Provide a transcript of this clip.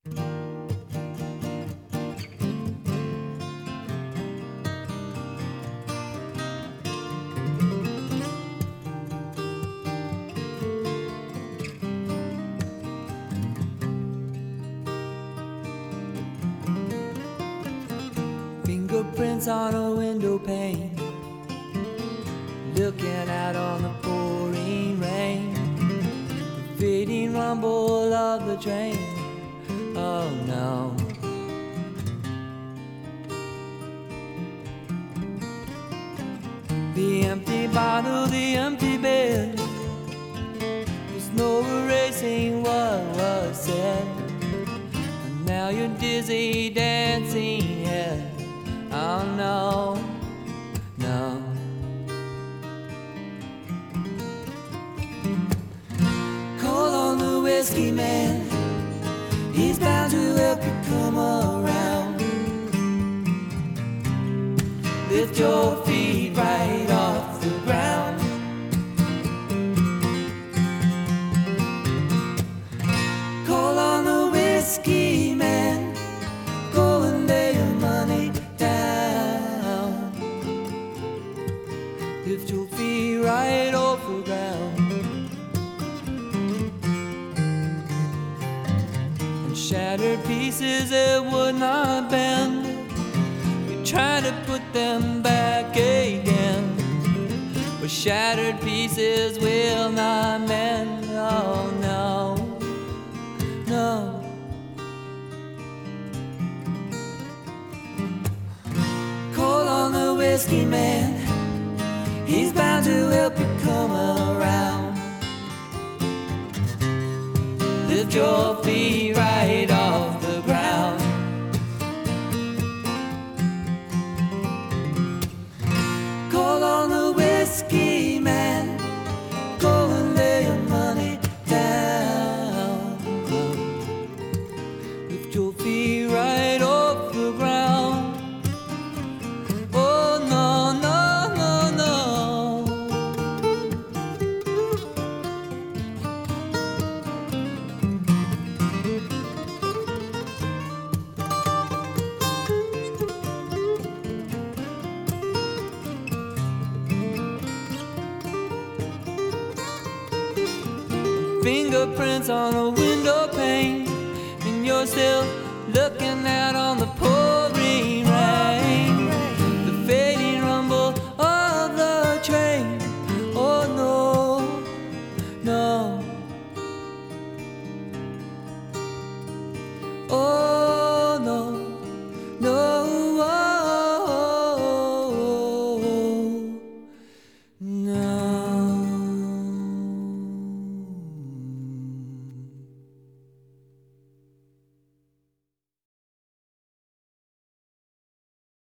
Fingerprints on a window pane, looking out on the pouring rain, the fading rumble of the train. Oh no. The empty bottle, the empty bed, there's no erasing what was said. And now you're dizzy dancing here. Oh no, no. Call on the whiskey man, he's bound to help you come around. Lift your feet right off the ground. Call on the whiskey man, go and lay your money down. Lift your feet right off the ground. And shattered pieces that would not bend, we try to put them back again, but shattered pieces will not mend. Oh no, no. Call on the whiskey man, he's bound to help you come around. Lift your feet right off the ground. Call on the whiskey man, go and lay your money down. Lift your feet right off the ground. Oh no, no, no, no. Fingerprints on a window pane, and you're still looking out on the pouring rain, the fading rumble of the train. Oh no, no. Oh